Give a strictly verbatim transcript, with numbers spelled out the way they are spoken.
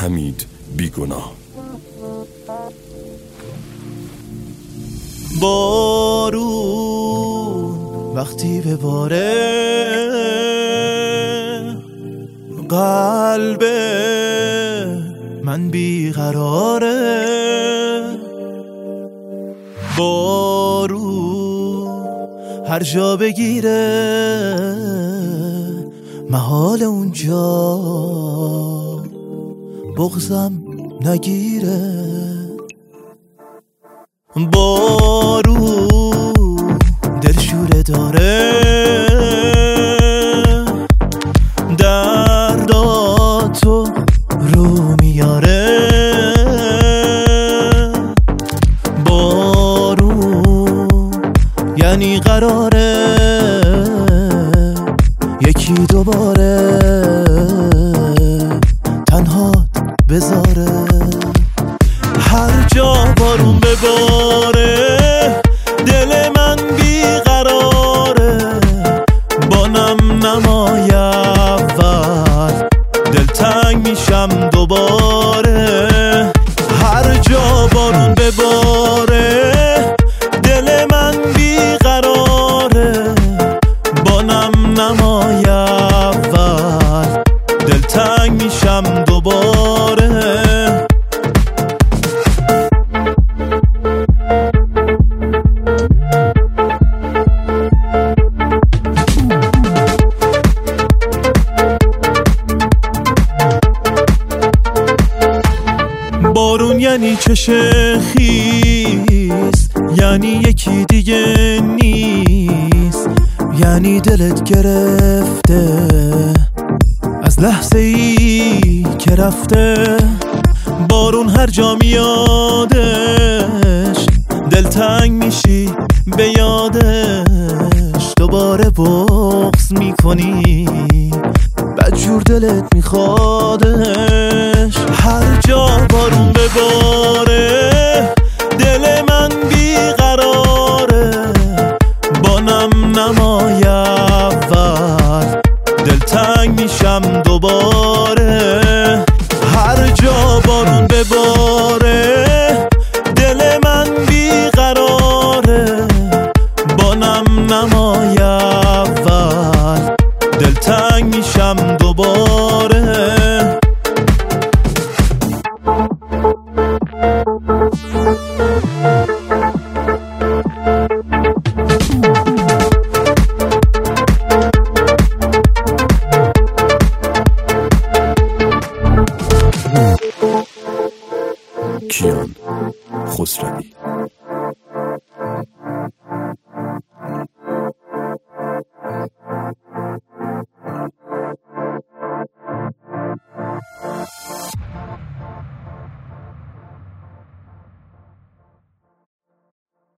حمید بیگناه. بارون وقتی بباره قلب من بیقراره، بارون هر جا بگیره محال اونجا بغضم نگیره. بارون دلشوره داره، درداتو رو میاره، بارون یعنی قراره یکی دوباره تنهات بذاره. هر جا بارون بباره دل من بیقراره، با نم نمای اول دلتنگ میشم دوباره. هر جا بارون بباره دل من بیقراره، با نم نمای اول دلتنگ میشم دوباره. بارون یعنی چشم خیس، یعنی یکی دیگه نیست، یعنی دلت گرفته از لحظه ای که رفته. بارون هر جا میادش دلتنگ میشی به یادش، دوباره بغض میکنی بدجور دلت میخوادش. هر جا بارون بباره دل من بیقراره، با نم نمای اول دلتنگ میشم دوباره. هر جا بارون بباره دل من بیقراره، با نم نمای اول دلتنگ میشم دوباره. کیان خسروی.